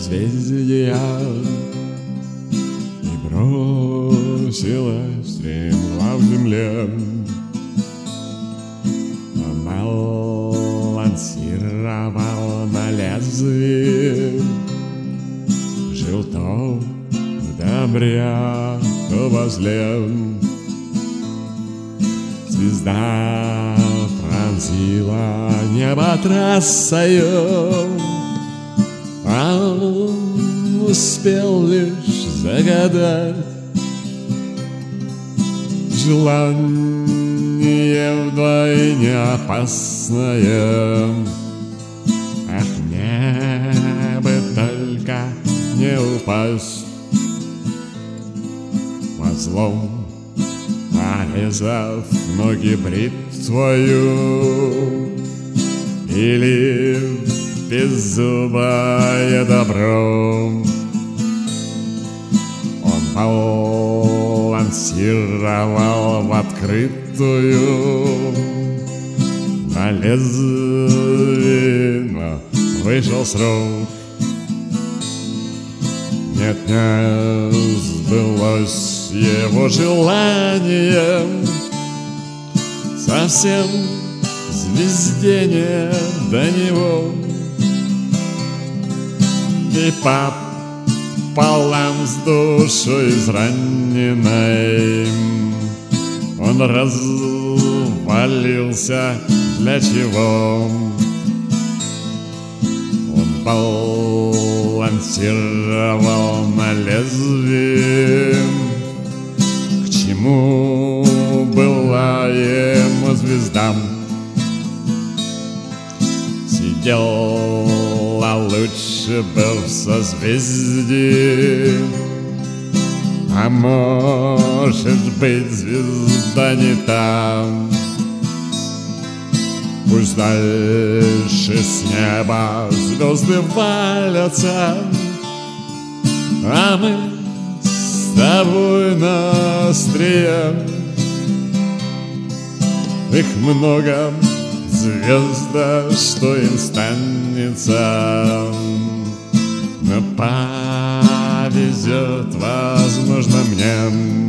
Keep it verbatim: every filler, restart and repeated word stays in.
созвездия и бросилась стремглав в земле. Балансировал на лезвии, жил то в добре, то во зле. Звезда пронзила небо трассою, а он успел лишь загадать желание вдвойне опасное. Ах, мне бы только не упасть во злом, порезав ноги бритвою, или беззубое добро. Он балансировал в открытую на лезвие, но вышел с рук. Нет, не сбылось его желание, совсем звезде не до него. И пополам с душой израненной он развалился. Для чего? Он балансировал на лезвии. К чему была ему звезда? Сидел, а лучше был в созвездии. А может быть, звезда не там. Пусть дальше с неба звезды валятся, а мы с тобой на острие. Их много, звезда, что им станется. Но повезет, возможно, мне.